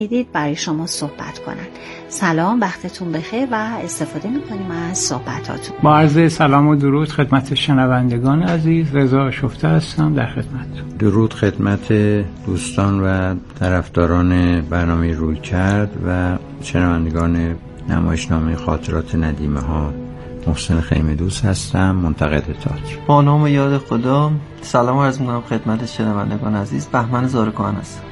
دیدید برای شما صحبت کنن. سلام، وقتتون بخیر و استفاده میکنیم از صحبتاتون. با عرض سلام و درود خدمت شنوندگان عزیز، رضا آشفته هستم در خدمتتون. درود خدمت دوستان و طرفداران برنامه رویکرد و شنوندگان نمایشنامه خاطرات ندیمه ها. محسن خیمه‌دوست هستم، منتقد تئاتر. با نام و یاد خدا سلام عرض می‌کنم خدمت شنوندگان عزیز. بهمن زارکان هستم.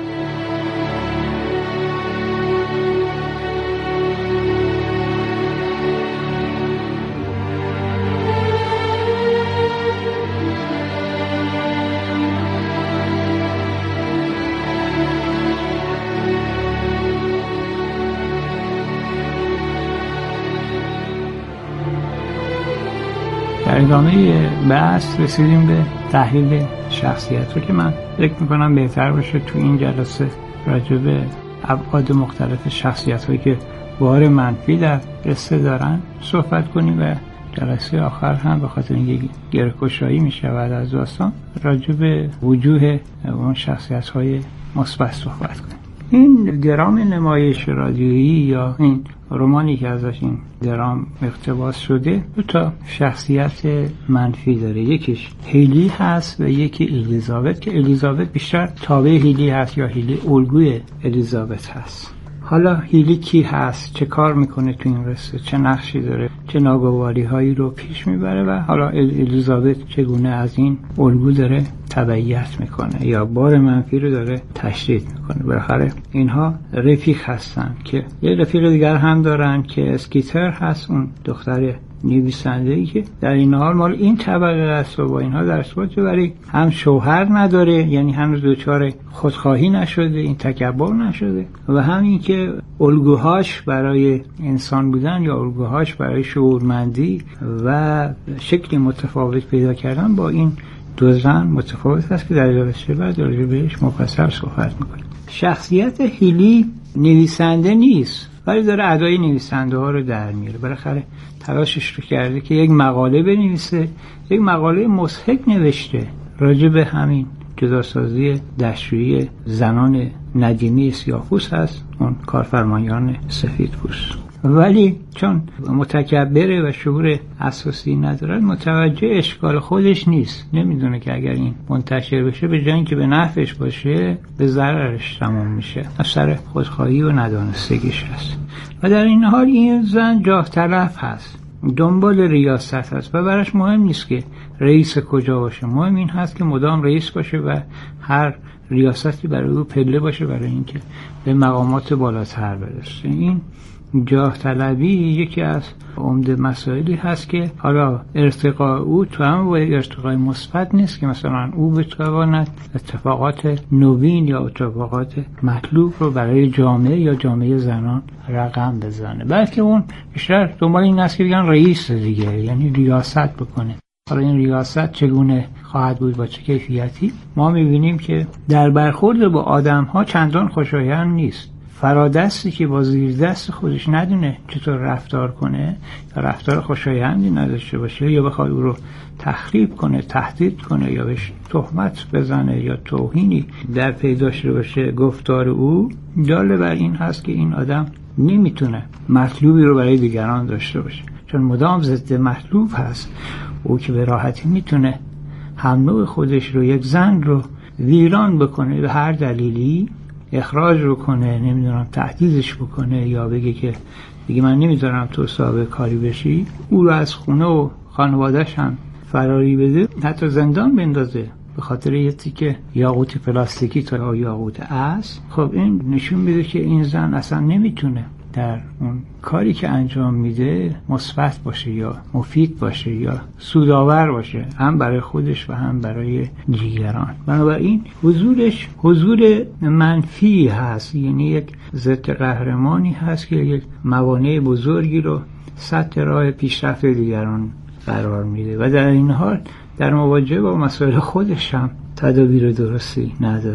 در ادامه بحث رسیدیم به تحلیل شخصیت رو که من فکر میکنم بهتر باشه تو این جلسه راجع به ابعاد مختلف شخصیت هایی که بار منفی در قصه دارن صحبت کنیم و جلسه آخر هم به خاطر اینکه گره‌گشایی میشه بعد از داستان راجع به وجوه اون شخصیت های مثبت صحبت کنیم. این درام نمایش رادیویی یا این رمانی که ازش این درام اقتباس شده دو تا شخصیت منفی داره. یکیش هیلی هست و یکی الیزابت که الیزابت بیشتر تابع هیلی هست یا هیلی الگوی الیزابت هست. حالا هیلی کی هست؟ چه کار میکنه تو این قصه؟ چه نقشی داره؟ چه ناگواری هایی رو پیش میبره؟ و حالا الیزابت چگونه از این الگو داره تبعیت میکنه یا بار منفی رو داره تشدید میکنه؟ بالاخره اینها رفیق هستن که یه رفیق دیگر هم دارن که اسکیتر هست، اون دختر نویسنده‌ای که در این حال مال این طبقه است و با اینها در ارتباط ولی هم شوهر نداره، یعنی هنوز دچار خودخواهی نشده، این تکبر نشده، و همین که الگوهاش برای انسان بودن یا الگوهاش برای شعورمندی و شکل متفاوت پیدا کردن با این دو زن متفاوت است که در جلسه بعد راجع بهش مفصل صحبت می‌کنیم. شخصیت هیلی نویسنده نیست ولی داره ادای نویسنده ها رو در میاره. بالاخره تلاشش رو کرده که یک مقاله بنویسه، یک مقاله مضحک نوشته راجع به همین جداسازی دستشویی زنان ندیمی سیاه‌پوست هست، اون کارفرمایان سفیدپوست، ولی چون متکبره و شعور اساسی نداره متوجه اشکال خودش نیست. نمیدونه که اگر این منتشر بشه به جای اینکه به نفعش باشه به ضررش تمام میشه. اثر خودخواهی و ندانستگیش هست. و در این حال این زن جاه طلب هست، دنبال ریاست هست و براش مهم نیست که رئیس کجا باشه، مهم این هست که مدام رئیس باشه و هر ریاستی برای او پله باشه برای اینکه به مقامات بالاتر برسه. این جاه طلبی یکی از عمده مسائلی هست که حالا ارتقاء او تو هم و ارتقاء مثبت نیست که مثلا او بتواند اتفاقات نوین یا اتفاقات مطلوب رو برای جامعه یا جامعه زنان رقم بزنه، بلکه اون بیشتر دنبال این است که بگن رئیس دیگه، یعنی ریاست بکنه. حالا این ریاست چگونه خواهد بود با چه کیفیتی؟ ما می‌بینیم که در برخورد با آدم‌ها چندان خوشایند نیست. فرادستی که با زیر دست خودش ندونه چطور رفتار کنه یا رفتار خوشایندی نداشته باشه یا بخواد او رو تخریب کنه، تهدید کنه یا بهش تهمت بزنه یا توهینی در پی داشته باشه، گفتار او دال بر این هست که این آدم نمیتونه مطلوبی رو برای دیگران داشته باشه، چون مدام ضد مطلوب هست. او که به راحتی میتونه هم نوع خودش رو، یک زن رو ویران بکنه، به هر دلیلی اخراج رو کنه، نمیدونم تهدیدش بکنه یا بگه که دیگه من نمیذارم تو صاحب کاری بشی، او رو از خونه و خانواده‌اش هم فراری بده، حتی زندان بندازه به خاطر یه تیکه یاقوت پلاستیکی تا یاقوت اصل. خب این نشون میده که این زن اصلا نمیتونه در اون کاری که انجام میده مثبت باشه یا مفید باشه یا سودآور باشه، هم برای خودش و هم برای دیگران. بنابراین حضورش حضور منفی هست، یعنی یک ضد قهرمانی هست که یک موانع بزرگی رو سد راه پیشرفت دیگران قرار میده و در این حال در مواجهه با مسائل خودش هم تدابیر درستی نداره.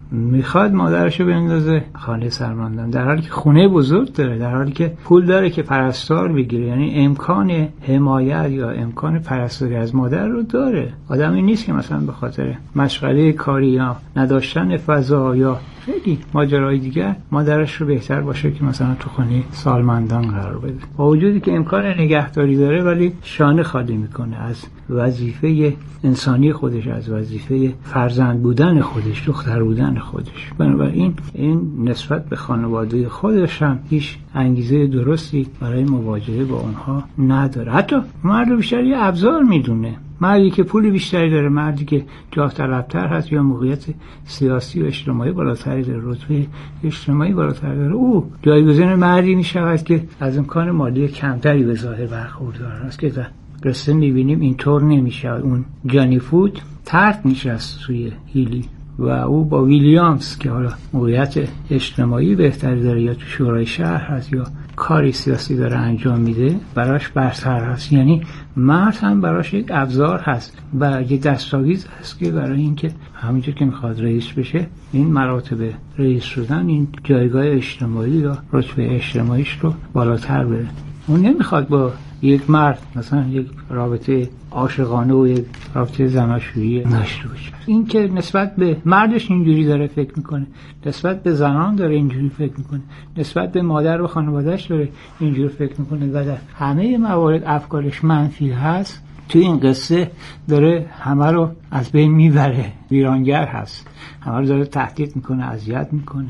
میخواد مادرشو بندازه خانه سالمندان، در حالی که خونه بزرگ داره، در حالی که پول داره که پرستار بگیره، یعنی امکان حمایت یا امکان پرستاری از مادر رو داره. آدمی نیست که مثلا به خاطر مشغله کاری یا نداشتن فضا یا خیلی ماجرای دیگر مادرش رو بهتر باشه که مثلا تو خونه سالمندان قرار بده. با وجودی که امکان نگهداری داره ولی شانه خالی میکنه از وظیفه انسانی خودش، از وظیفه فرزند بودن خودش، دختر بودن خودش. بنابراین این نسبت به خانواده خودش هم هیچ انگیزه درستی برای مواجهه با اونها نداره. حتی مرد بیشتر یه ابزار میدونه. مردی که پول بیشتری داره، مردی که جاه طلبتر هست یا موقعیت سیاسی و اجتماعی بالاتری داره، رتبه اجتماعی بالاتر داره، او جایگزین مردی میشود که از امکان مالی کمتری به ظاهر برخوردار است. که در قصه میبینیم اینطور نمیشه. اون جانی فود ترک نشست توی هیلی و او با ویلیامز که حالا موقعیت اجتماعی بهتری داره یا تو شورای شهر هست یا کاری سیاسی داره انجام میده، براش برتر هست. یعنی مرد هم براش یک ابزار هست و یک دستاویز هست که برای اینکه همینجور که میخواد رئیس بشه، این مراتب رئیس شدن، این جایگاه اجتماعی یا رتبه اجتماعیش رو بالاتر بره. اون نمیخواد با یک مرد مثلا یک رابطه عاشقانه و یک رابطه زناشویی داشته باشه. این که نسبت به مردش اینجوری داره فکر میکنه، نسبت به زنان داره اینجوری فکر میکنه، نسبت به مادر و خانواده‌اش داره اینجوری فکر میکنه و در همه موارد افکارش منفی هست. تو این قصه داره همه رو از بین میبره، ویرانگر هست، همه رو داره تهدید میکنه، اذیت میکنه.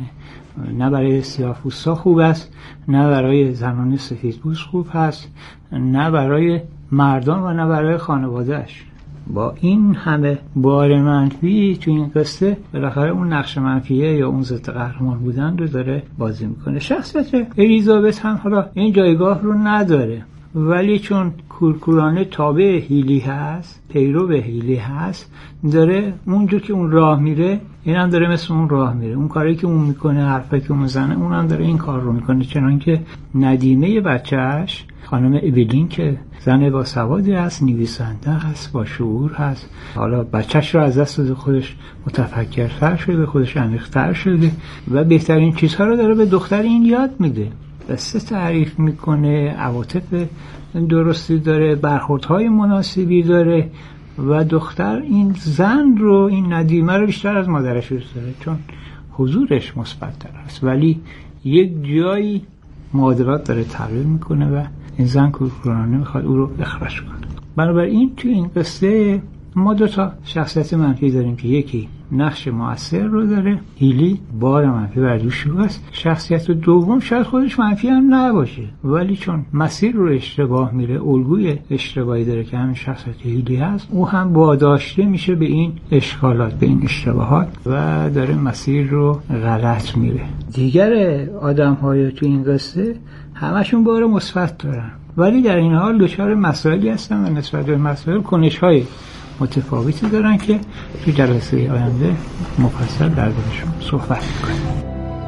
نه برای سیاه‌پوستا خوب است، نه برای زنان سفیدپوست خوب هست، نه برای مردان و نه برای خانواده‌اش. با این همه بار منفی تو این قصه بالاخره اون نقش منفیه یا اون ضد قهرمان بودن رو داره بازی میکنه. شخصیت الیزابت هم حالا این جایگاه رو نداره، ولی چون کورکورانه تابع هیلی هست، پیرو هیلی هست، داره اونجور که اون راه میره این هم داره مثل اون راه میره. اون کاری که اون میکنه، حرفی که اون میزنه، اون هم داره این کار رو میکنه. چنانکه ندیمه بچهش خانم اویلین که زن با سوادی هست، نویسنده هست، با شعور هست، حالا بچهش رو از دست داده، خودش متفکرتر شده، خودش عمیق‌تر شده و بهترین چیزها رو داره به دختر این یاد میده. قصه تعریف میکنه، عواطف درستی داره، برخوردهای مناسبی داره و دختر این زن رو، این ندیمه رو بیشتر از مادرش دوست داره چون حضورش مثبت‌تر است، ولی یک جایی معادلات داره تغییر میکنه و این زن کورکورانه میخواد او رو اخراج کنه. بنابراین تو این قصه ما دو تا شخصیت منفی داریم که یکی نقش مؤثر رو داره، هیلی بار منفی بر دوش است. شخصیت دوم شاید خودش منفی هم نباشه، ولی چون مسیر رو اشتباه میره، الگوی اشتباهی داره که همین شخصیت هیلی هست، او هم واداشته میشه به این اشکالات، به این اشتباهات و داره مسیر رو غلط میره. دیگر آدم‌های تو این قصه همشون بار مثبت دارن، ولی در این حال دچار مسائلی هستن و نسبت به مسائل کنش‌های متفاوتی دارن که تو جلسه آینده مفصل دربارشون صحبت می‌کنیم.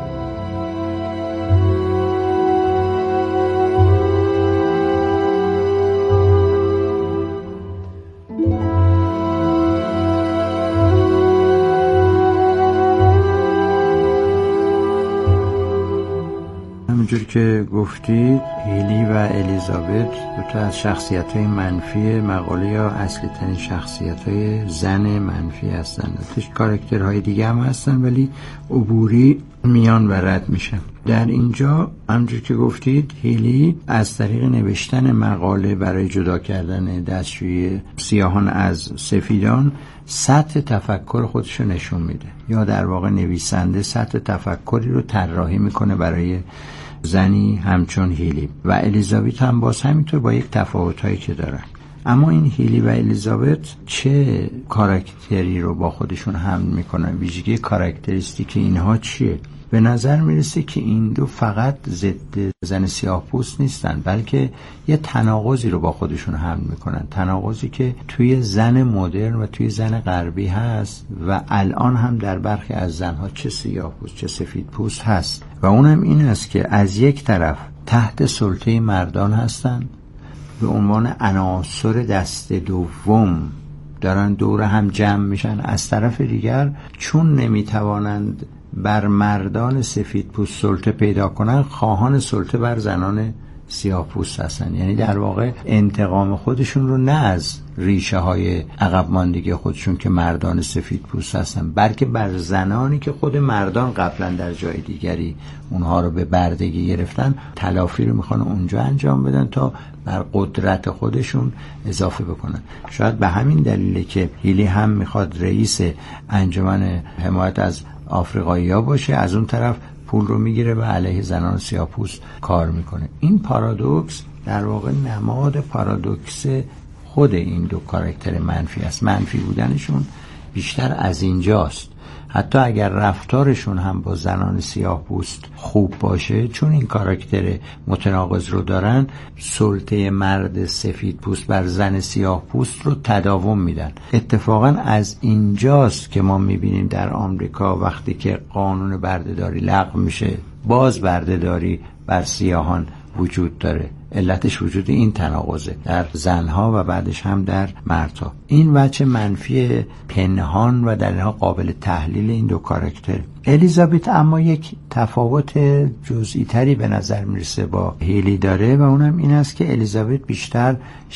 همونجور که گفتید هیلی و الیزابت دو تا از شخصیت‌های منفی مقاله یا اصلی ترین شخصیت‌های زن منفی هستند. توش کاراکترهای دیگه هم هستن ولی عبوری میان و رد میشن. در اینجا همونجور که گفتید هیلی از طریق نوشتن مقاله برای جدا کردن دستشویی سیاهان از سفیدان سطح تفکر خودش رو نشون میده، یا در واقع نویسنده سطح تفکری رو طراحی میکنه برای زنی همچون هیلی و الیزابت هم باز همینطور با یک تفاوتایی که دارن. اما این هیلی و الیزابت چه کاراکتری رو با خودشون حمل میکنن؟ ویژگی کاراکتریستیک اینها چیه؟ به نظر میرسه که این دو فقط ضد زن سیاه‌پوست نیستن، بلکه یه تناقضی رو با خودشون حمل میکنن، تناقضی که توی زن مدرن و توی زن غربی هست و الان هم در برخی از زنها چه سیاه‌پوست چه سفیدپوست هست و اونم این است که از یک طرف تحت سلطه مردان هستن، به عنوان عناصر دست دوم دارن دور هم جمع میشن، از طرف دیگر چون نمیتوانند بر مردان سفید پوست سلطه پیدا کنن، خواهان سلطه بر زنان سیاه پوست هستن. یعنی در واقع انتقام خودشون رو نه از ریشه های عقب ماندگی خودشون که مردان سفید پوست هستن، بلکه بر زنانی که خود مردان قبلا در جای دیگری اونها رو به بردگی گرفتن، تلافی رو میخوان اونجا انجام بدن تا بر قدرت خودشون اضافه بکنن. شاید به همین دلیله که هیلی هم میخواد رئیس انجمن حمایت از آفریقایی‌ها باشه، از اون طرف پول رو میگیره و علیه زنان سیاه‌پوست کار میکنه. این پارادوکس در واقع نماد پارادوکس خود این دو کاراکتر منفی است. منفی بودنشون بیشتر از اینجاست. حتی اگر رفتارشون هم با زنان سیاه‌پوست خوب باشه، چون این کاراکتر متناقض رو دارن، سلطه مرد سفیدپوست بر زن سیاه‌پوست رو تداوم میدن. اتفاقا از اینجاست که ما میبینیم در آمریکا وقتی که قانون بردهداری لغو میشه، باز بردهداری بر سیاهان وجود داره. علتش وجود این تناقضه در زنها و بعدش هم در مردها. این وجه منفی پنهان و در اینها قابل تحلیل این دو کاراکتر. الیزابت اما یک تفاوت جزئی تری به نظر میرسه با هیلی داره و اونم این است که الیزابت بیشتر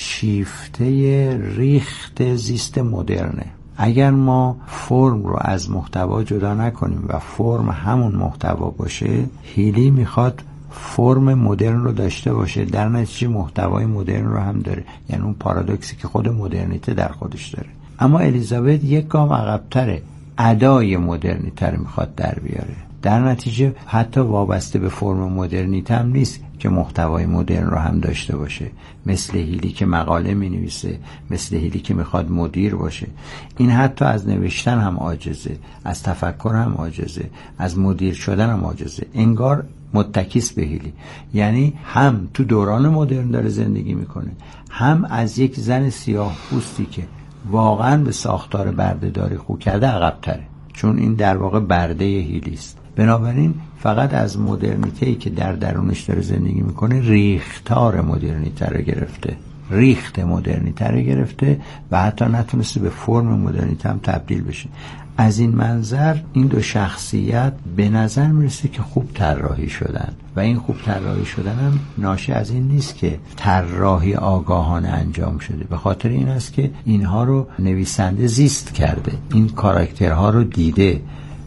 شیفته ریخت زیست مدرنه. اگر ما فرم رو از محتوا جدا نکنیم و فرم همون محتوا باشه، هیلی میخواد فرم مدرن رو داشته باشه، در نتیجه محتوای مدرن رو هم داره، یعنی اون پارادوکسی که خود مدرنیته در خودش داره. اما الیزابت یک گام عقب‌تره، ادای مدرنیته میخواد در بیاره. در نتیجه حتی وابسته به فرم مدرنیته هم نیست که محتوای مدرن رو هم داشته باشه، مثل هیلی که مقاله می‌نویسه، مثل هیلی که میخواد مدیر باشه. این حتی از نوشتن هم عاجزه، از تفکر هم عاجزه، از مدیر شدن هم عاجزه، انگار متکیس به هیلی. یعنی هم تو دوران مدرن داره زندگی میکنه، هم از یک زن سیاه پوستی که واقعا به ساختار بردهداری خو کرده عقب‌تره، چون این در واقع برده هیلی است. بنابراین فقط از مدرنیته‌ای که در درونش داره زندگی میکنه ریختار مدرنیته رو گرفته، ریخت مدرنیته رو گرفته و حتی نتونسته به فرم مدرنیته هم تبدیل بشه. از این منظر این دو شخصیت به نظر میرسه که خوب طراحی شدن و این خوب طراحی شدن هم ناشی از این نیست که طراحی آگاهانه انجام شده، به خاطر این است که اینها رو نویسنده زیست کرده، این کاراکترها رو دیده،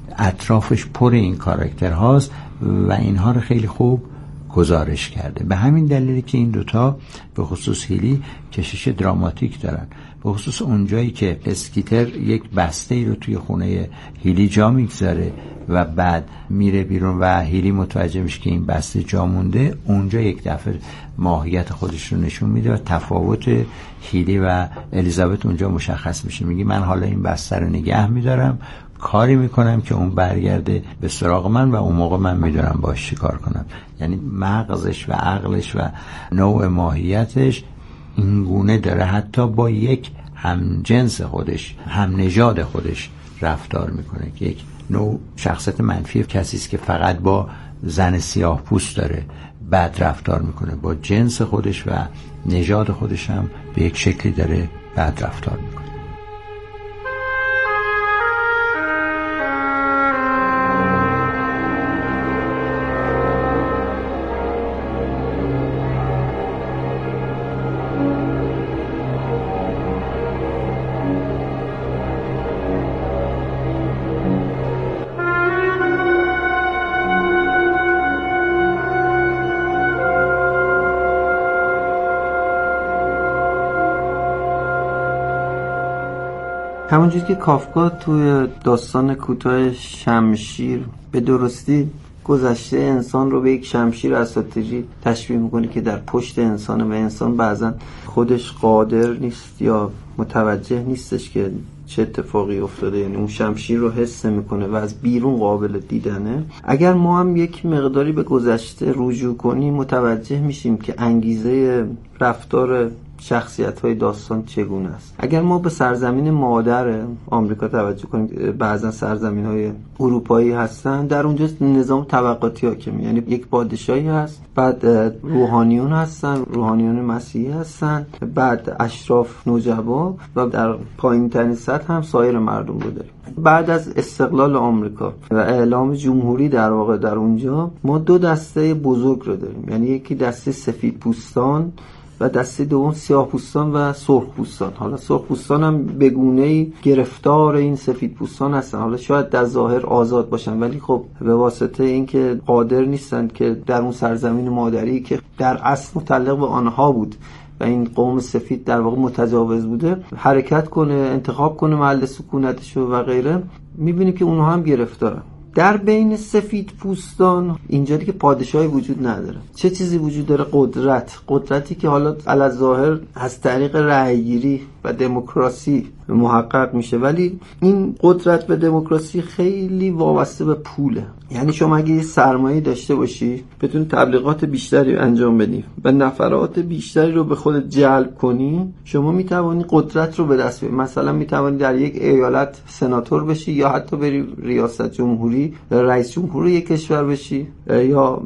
اطرافش پر این کاراکترهاست و اینها رو خیلی خوب گزارش کرده. به همین دلیلی که این دوتا به خصوص هیلی کشش دراماتیک دارن. به خصوص اونجایی که اسکیتر یک بسته ای رو توی خونه هیلی جا میگذاره و بعد میره بیرون و هیلی متوجه میشه که این بسته جا مونده، اونجا یک دفعه ماهیت خودش رو نشون میده و تفاوت هیلی و الیزابت اونجا مشخص میشه. میگه من حالا این بسته رو نگه میدارم، کاری میکنم که اون برگرده به سراغ من و اون موقع من میدونم باش چی کار کنم. یعنی مغزش و عقلش و نوع ماهیتش این گونه داره حتی با یک هم جنس خودش، هم نژاد خودش رفتار میکنه که یک نوع شخصیت منفی کسی است که فقط با زن سیاه پوست داره بد رفتار میکنه، با جنس خودش و نژاد خودش هم به یک شکلی داره بد رفتار میکنه. همونجوری که کافکا توی داستان کوتاه شمشیر به درستی گذشته انسان رو به یک شمشیر اساطیری تشبیه میکنه که در پشت انسانه و انسان بعضا خودش قادر نیست یا متوجه نیستش که چه اتفاقی افتاده، یعنی اون شمشیر رو حس میکنه و از بیرون قابل دیدنه. اگر ما هم یک مقداری به گذشته رجوع کنیم متوجه میشیم که انگیزه رفتار شخصیت‌های داستان چگونه است. اگر ما به سرزمین مادر آمریکا توجه کنیم، بعضا سرزمین‌های اروپایی هستن، در اونجا نظام طبقاتی حاکمه، یعنی یک پادشاهی هست، بعد روحانیون هستن، روحانیون مسیحی هستن، بعد اشراف نوجبا و در پایین‌ترین سطح هم سایر مردم رو داریم. بعد از استقلال آمریکا و اعلام جمهوری در واقع در اونجا ما دو دسته بزرگ رو داریم، یعنی یکی دسته سفیدپوستان و دسته دوم سیاه‌پوستان و سرخپوستان. حالا سرخپوستان هم به گونه‌ای گرفتار این سفیدپوستان هستن، حالا شاید در ظاهر آزاد باشن ولی خب به واسطه اینکه قادر نیستن که در اون سرزمین مادری که در اصل متعلق به آنها بود و این قوم سفید در واقع متجاوز بوده حرکت کنه، انتخاب کنه محل سکونتشو و غیره، می‌بینی که اونها هم گرفتارن. در بین سفید پوستان اینجا دیگه پادشاهی وجود نداره. چه چیزی وجود داره؟ قدرتی که حالا علاوه از طریق رأی‌گیری و دموکراسی محقق میشه، ولی این قدرت و دموکراسی خیلی وابسته به پوله. یعنی شما اگه یه سرمایه داشته باشی، بتونی تبلیغات بیشتری انجام بدی و نفرات بیشتری رو به خودت جلب کنی، شما میتوانی قدرت رو به دست بیاری. مثلا میتوانی در یک ایالت سناتور بشی یا حتی بری ریاست جمهوری، رئیس جمهور یک کشور بشی یا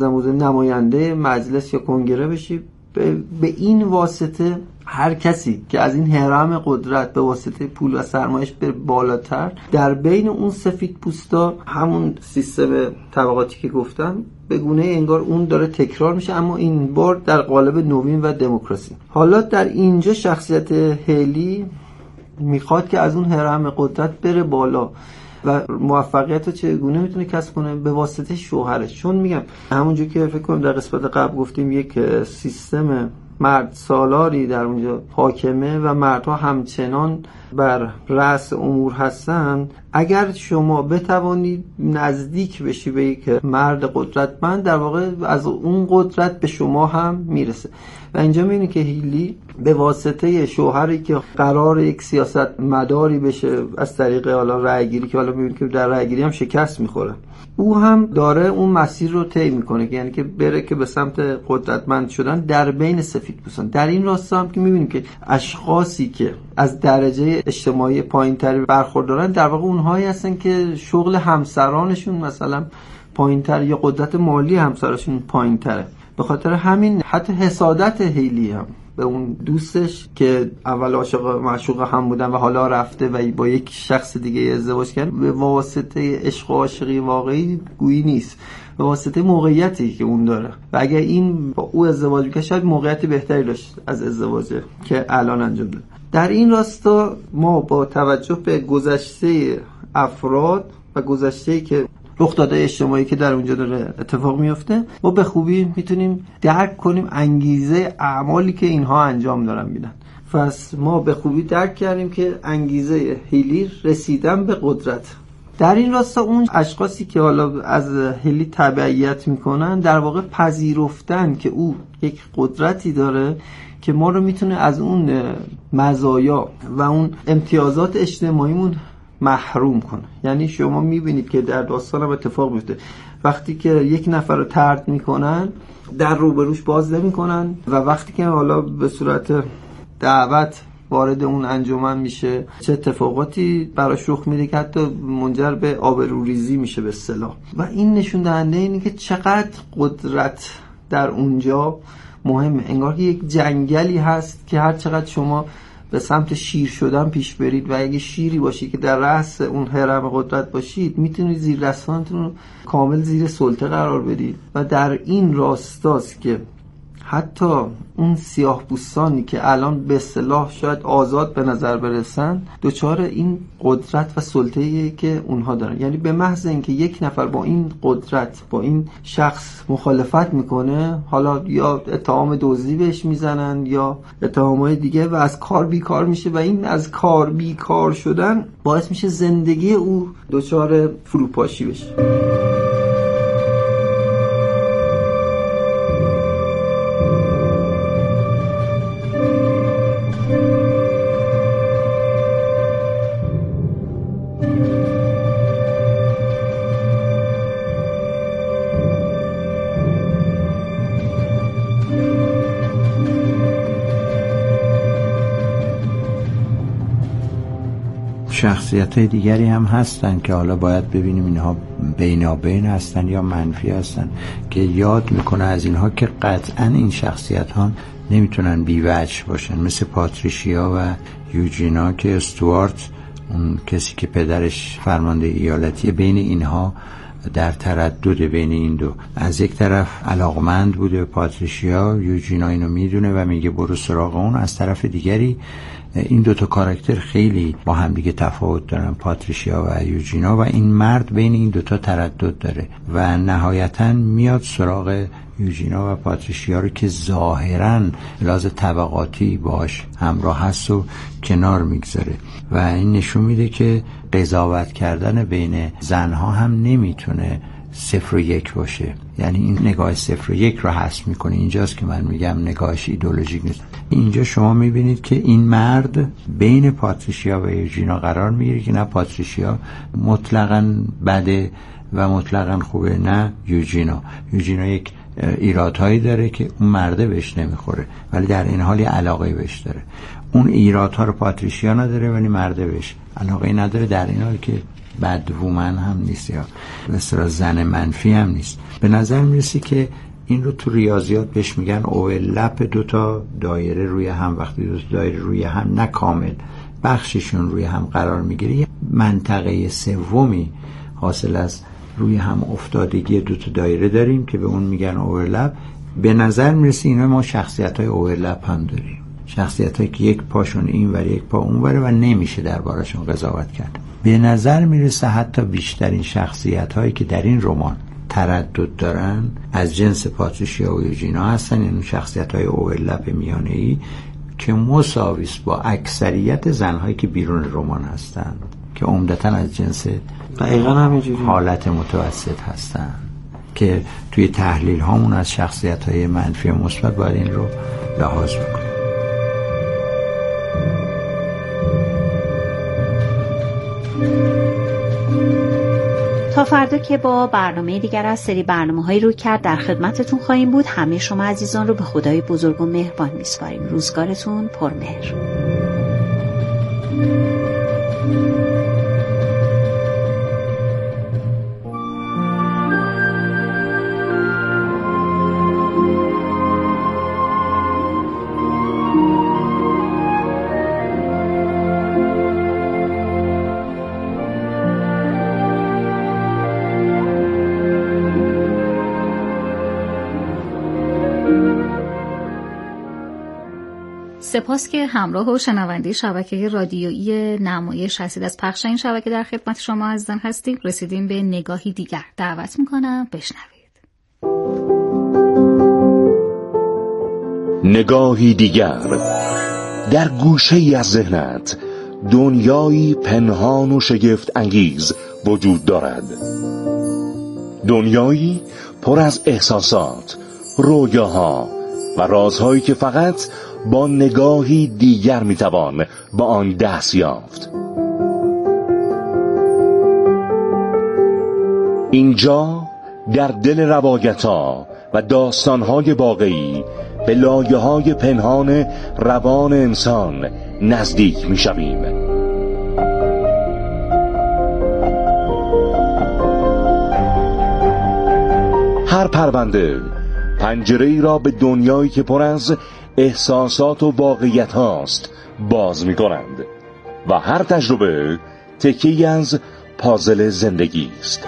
نماینده مجلس یا کنگره بشی. به این واسطه هر کسی که از این هرم قدرت به واسطه پول و سرمایش بر بالاتر، در بین اون سفید پوستا همون سیستم طبقاتی که گفتم به گونه انگار اون داره تکرار میشه، اما این بار در قالب نوین و دموکراسی. حالا در اینجا شخصیت هیلی میخواد که از اون هرم قدرت بره بالا و موفقیت رو چگونه میتونه کسب کنه؟ به واسطه شوهرش. چون میگم همونجور که فکر کنم در قسمت قبل گفتیم یک سیستم مرد سالاری در اونجا حاکمه و مردها همچنان بر رأس امور هستن. اگر شما بتوانید نزدیک بشی به یک مرد قدرتمند، در واقع از اون قدرت به شما هم میرسه. و اینجا میبینی که هیلی به واسطه شوهری که قرار یک سیاست مداری بشه از طریق حالا رأی‌گیری، که حالا میبینی که در رأی‌گیری هم شکست میخوره، او هم داره اون مسیر رو طی میکنه، یعنی که بره که به سمت قدرتمند شدن در بین سفیدپوستان. در این راستا هم که میبینیم که اشخاصی که از درجه اجتماعی پایین‌تری برخوردارن، در واقع اونهایی هستن که شغل همسرانشون مثلا پایین‌تر یا قدرت مالی همسرشون پایین‌تره. به خاطر همین حتی حسادت هیلی هم به اون دوستش که اول عاشق معشوق هم بودن و حالا رفته و با یک شخص دیگه ازدواج کرد، به واسطه عشق و عاشقی واقعی گویی نیست، به واسطه موقعیتی که اون داره. و اگر این با او ازدواج می‌کرد شاید موقعیت بهتری داشت از ازدواجی که الان انجام داده. در این راستا ما با توجه به گذشته افراد و گذشته‌ای که رخ داده اجتماعی که در اونجا داره اتفاق میفته، ما به خوبی میتونیم درک کنیم انگیزه اعمالی که اینها انجام دارن میدن. پس ما به خوبی درک کردیم که انگیزه هیلی رسیدن به قدرت. در این راستا اون اشخاصی که حالا از هیلی تبعیت میکنن، در واقع پذیرفتن که او یک قدرتی داره که ما رو میتونه از اون مزایا و اون امتیازات اجتماعیمون محروم کنه. یعنی شما میبینید که در داستان هم اتفاق میفته، وقتی که یک نفر رو طرد میکنن در روبروش باز نمیکنن و وقتی که حالا به صورت دعوت وارد اون انجمن میشه، چه اتفاقاتی براش رخ میده که حتی منجر به آبروریزی میشه به اصطلاح. و این نشون دهنده اینه که چقدر قدرت در اونجا مهمه. انگار که یک جنگلی هست که هر چقدر شما به سمت شیر شدن پیش برید و اگه شیری باشی که در رأس اون هرم قدرت باشید، میتونید زیر دستانتون رو کامل زیر سلطه قرار بدید. و در این راستاست که حتی اون سیاه پوستانی که الان به اصطلاح شاید آزاد به نظر برسن، دچار این قدرت و سلطه‌ای که اونها دارن. یعنی به محض اینکه یک نفر با این قدرت، با این شخص مخالفت میکنه، حالا یا اتهام دزدی بهش میزنن یا اتهامات دیگه و از کار بیکار میشه و این از کار بیکار شدن باعث میشه زندگی او دچار فروپاشی بشه. شخصیت‌های دیگری هم هستن که حالا باید ببینیم اینها بینابین هستن یا منفی هستن، که یاد میکنه از اینها که قطعا این شخصیت‌ها نمیتونن بی‌وجه باشن، مثل پاتریشیا و یوجینا که استوارت، اون کسی که پدرش فرمانده ایالتی، بین اینها در تردد بین این دو. از یک طرف علاقمند بوده به پاتریشیا، یوجینا اینو میدونه و میگه برو سراغ اون. از طرف دیگری این دوتا کاراکتر خیلی با هم دیگه تفاوت دارن، پاتریشیا و یوجینا، و این مرد بین این دوتا تردد داره و نهایتاً میاد سراغ یوجینا و پاتریشیا رو که ظاهراً لحاظ طبقاتی باش همراه هست و کنار میگذاره و این نشون میده که قضاوت کردن بین زنها هم نمیتونه 0 و 1 باشه. یعنی این نگاه 0 و 1 رو حذف میکنه. اینجاست که من میگم نگاهش ایدئولوژیک نیست. اینجا شما میبینید که این مرد بین پاتریشیا و یوجینا قرار میگیره که نه پاتریشیا مطلقاً بده و مطلقاً خوبه، نه یوجینا یک ایرادهایی داره که اون مرده بهش نمیخوره ولی در این حال علاقه بهش داره. اون ایرادها رو پاتریشیا نداره ولی مرده بهش علاقه نداره، در این حال که بد وومن هم نیست یا مثلا زن منفی هم نیست. به نظر میرسی که این رو تو ریاضیات بهش میگن اوورلپ دوتا دایره روی هم. وقتی دوتا دایره روی هم، نه کامل، بخششون روی هم قرار میگیره، یه منطقه سومی حاصل از روی هم افتادگی دوتا دایره داریم که به اون میگن اوورلپ. به نظر میرسه اینا ما شخصیت‌های اوورلپ هم داریم، شخصیت‌هایی که یک پاشون این ور یک پا اون وره و نمیشه دربارشون قضاوت کرد. به نظر میرسه حتی بیشترین شخصیت‌هایی که در این رمان تردد دارن از جنس پاتریشیا و یوجینا هستن، یعنی شخصیت‌های اوورلپ میانه‌ای که مساوی است با اکثریت زن‌هایی که بیرون رمان هستن که عمدتاً از جنس دقیقاً همینجوری حالت متوسط هستن که توی تحلیل هامون از شخصیت‌های منفی و مثبت باید این رو لحاظ بکنیم. تا فردا که با برنامه دیگر از سری برنامه‌های رو کرد در خدمتتون خواهیم بود. همه شما عزیزان رو به خدای بزرگ و مهربان میسپاریم. روزگارتون پرمهر. سپاس که همراه و شنونده شبکه رادیویی نمایش هستید. از پخش این شبکه در خدمت شما عزیزان هستیم. رسیدیم به نگاهی دیگر. دعوت میکنم بشنوید. نگاهی دیگر. در گوشه‌ای از ذهنت دنیایی پنهان و شگفت انگیز وجود دارد. دنیایی پر از احساسات، رویاها و رازهایی که فقط با نگاهی دیگر میتوان با آن دست یافت. اینجا در دل روایت‌ها و داستان‌های واقعی به لایه‌های پنهان روان انسان نزدیک می‌شویم. هر پرونده پنجره‌ای را به دنیایی که پر از احساسات و واقعیت هاست باز می کنند و هر تجربه تکه‌ای از پازل زندگی است.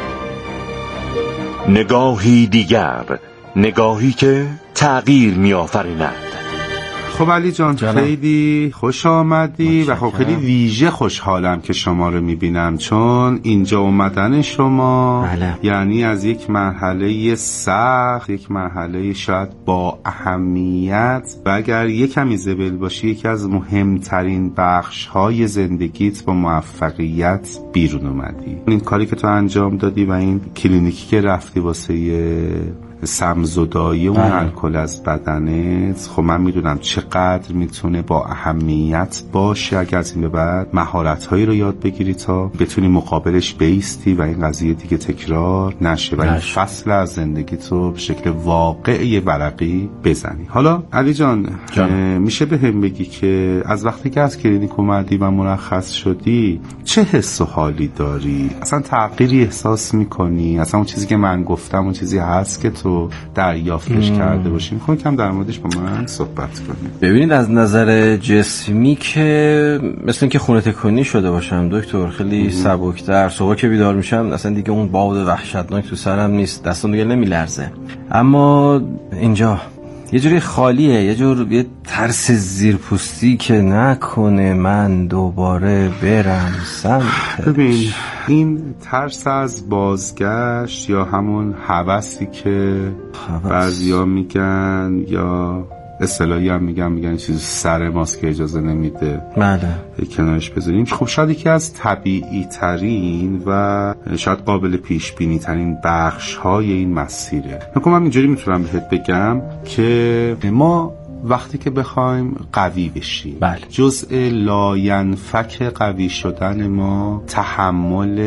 نگاهی دیگر، نگاهی که تغییر می آفریند. خب علی جان خیلی خوش آمدی و خب خیلی ویژه خوشحالم که شما رو میبینم، چون اینجا اومدن شما یعنی از یک مرحله سخت، یک مرحله شاید با اهمیت و اگر یک کمی زبل باشی یکی از مهمترین بخش های زندگیت با موفقیت بیرون اومدی. این کاری که تو انجام دادی و این کلینیکی که رفتی واسه سمزدایی اون الکل از بدنت، خب من میدونم چقدر میتونه با اهمیت باشه اگر از این به بعد مهارت‌هایی رو یاد بگیری تا بتونی مقابلش بیستی و این قضیه دیگه تکرار نشه و این فصل از زندگی تو به شکل واقعی ورقی بزنی. حالا علی جان میشه به هم بگی که از وقتی که از کلینیک اومدی و مرخص شدی چه حس و حالی داری؟ اصلا تغییری احساس میکنی؟ اصلا اون چیزی که من گفتم اون چیزی هست که تو دریافتش کرده باشی؟ میخوام کم در موردش با من صحبت کنیم. ببینید از نظر جسمی که مثل اینکه خونه تکونی شده باشم دکتر، خیلی سبکتر. صبح که بیدار میشم اصلا دیگه اون باد وحشتناک تو سرم نیست، دستم دیگه نمیلرزه. اما اینجا یه جوری خالیه، یه ترس زیرپوستی که نکنه من دوباره برم سمتش. ببین این ترس از بازگشت یا همون هوسی که بعضیا میگن یا اصطلاحی هم میگن چیزی سر ماست که اجازه نمیده بله کنارش بذاریم. خب شاید یکی از طبیعی ترین و شاید قابل پیش بینی ترین بخش های این مسیره. من اینجوری میتونم بهت بگم که ما وقتی که بخوایم قوی بشیم جزء لاینفک قوی شدن ما تحمل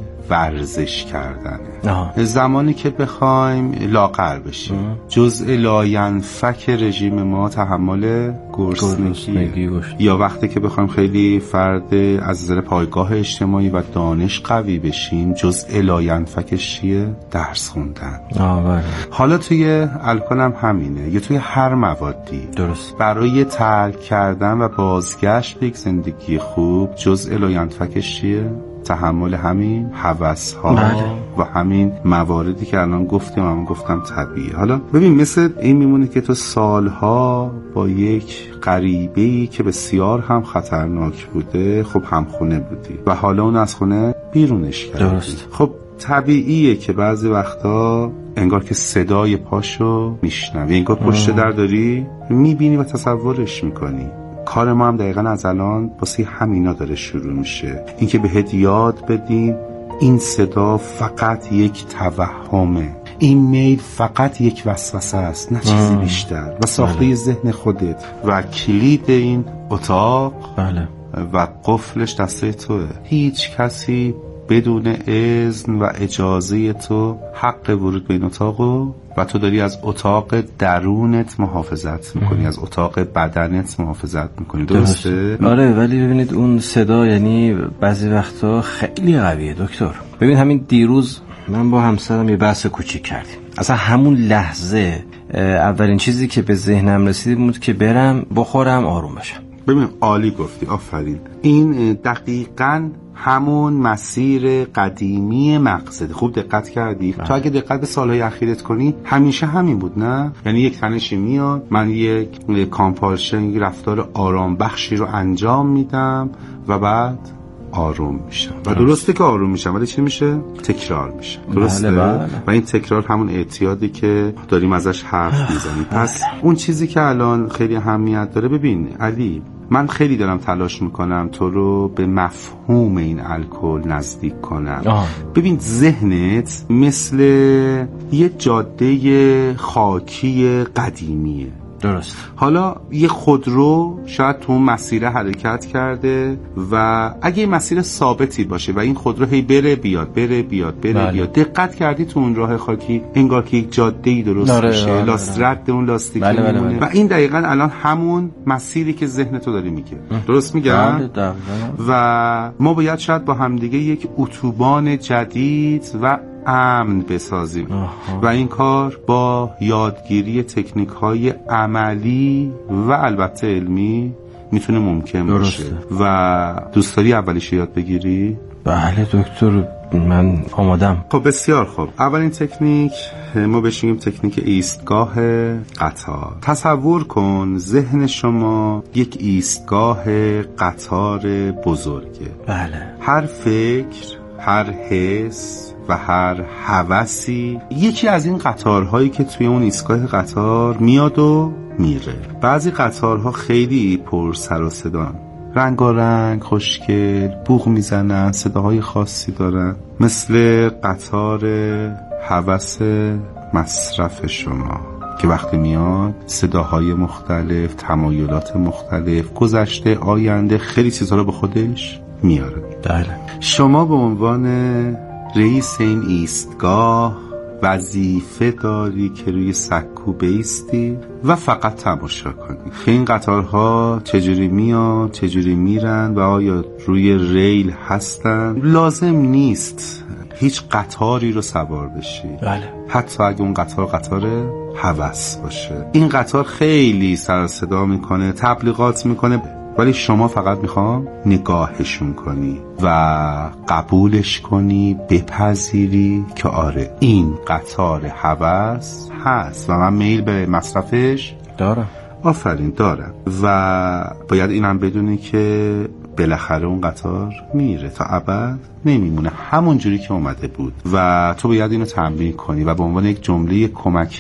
ورزش کردنه. زمانی که بخوایم لاغر بشیم جزء لاینفک رژیم ما تحمل گرسنگی. یا وقتی که بخوایم خیلی فرد از نظر پایگاه اجتماعی و دانش قوی بشیم جزء لاینفکش چیه؟ درس خوندن. حالا توی الکل هم همینه، یا توی هر موادی. درست. برای ترک کردن و بازگشت به یک زندگی خوب جزء لاینفکش چیه؟ تحمل همین هوس ها و همین مواردی که الان گفتم طبیعیه. حالا ببین مثل این میمونه که تو سالها با یک غریبه‌ای که بسیار هم خطرناک بوده خب همخونه بودی و حالا اون از خونه بیرونش کردی. درست. خب طبیعیه که بعضی وقتا انگار که صدای پاشو میشنوی، انگار پشت در داری میبینی و تصورش میکنی. کار ما هم دقیقا از الان واسه همینا داره شروع میشه، اینکه بهت یاد بدیم این صدا فقط یک توهمه، این میل فقط یک وسوسه است، نه چیزی بیشتر، و ساخته ذهن خودت و کلید این اتاق و قفلش دسته توه. هیچ کسی بدون اذن و اجازه تو حق ورود به این اتاقو و تو داری از اتاق درونت محافظت میکنی، از اتاق بدنت محافظت میکنی. درسته؟ آره، ولی ببینید اون صدا یعنی بعضی وقتا خیلی قویه دکتر. ببین همین دیروز من با همسرم یه بحث کوچیک کردیم. اصلا همون لحظه اولین چیزی که به ذهنم رسید بود که برم بخورم آروم بشم. ببین عالی گفتی، آفرین. این دقیقاً همون مسیر قدیمی مقصد. خوب دقت کردی؟ تو اگه دقت به سالهای اخیرت کنی همیشه همین بود، نه؟ یعنی یک تنشی میاد، من یک کامپارشن، رفتار آرام بخشی رو انجام میدم و بعد آروم میشم. و درسته که آروم میشم ولی چی میشه؟ تکرار میشه. درسته؟ و این تکرار همون اعتیادی که داریم ازش حرف میزنیم. پس اون چیزی که الان خیلی اهمیت داره، ببین علی، من خیلی دارم تلاش میکنم تو رو به مفهوم این الکل نزدیک کنم. ببین ذهنت مثل یه جاده خاکی قدیمیه. درست. حالا یه خودرو شاید تو اون مسیر حرکت کرده و اگه این مسیر ثابتی باشه و این خودرو هی بره بیاد بیاد، دقت کردی تو اون راه خاکی انگار که یک جاده‌ای درست میشه، رد اون لاستیک میمونه. و این دقیقاً الان همون مسیری که ذهن تو داری میگه. درست میگم؟ و ما باید شاید با همدیگه یک اتوبان جدید و امن بسازیم و این کار با یادگیری تکنیک‌های عملی و البته علمی میتونه ممکن باشه. و دوست داری اولیش یاد بگیری؟ بله دکتر، من آمادم. خب بسیار خوب. اولین تکنیک ما بهش میگیم تکنیک ایستگاه قطار. تصور کن ذهن شما یک ایستگاه قطار بزرگه. بله. هر فکر، هر حس و هر هوسی یکی از این قطارهایی که توی اون ایستگاه قطار میاد و میره. بعضی قطارها خیلی پر سر و صدان، رنگارنگ، خوشگل، بوق میزنن، صداهای خاصی دارن، مثل قطار هوس مصرف شما که وقتی میاد صداهای مختلف، تمایلات مختلف، گذشته، آینده، خیلی چیزها رو به خودش میاره. بله. شما به عنوان رئیس این ایستگاه وظیفه داری که روی سکو بیستی و فقط تماشا کنی که این قطارها چجوری میان، چجوری میرن و آیا روی ریل هستن. لازم نیست هیچ قطاری رو سوار بشی. بله. حتی اگه اون قطار هوس باشه. این قطار خیلی سر صدا میکنه، تبلیغات میکنه، ولی شما فقط میخوام نگاهشون کنی و قبولش کنی، بپذیری که آره این قطار هوس هست و من میل به مصرفش دارم. آفرین، دارم. و باید اینم بدونی که بالاخره اون قطار میره، تا ابد نمیمونه همون جوری که اومده بود و تو باید اینو تمرین کنی و به عنوان یک جمله کمکی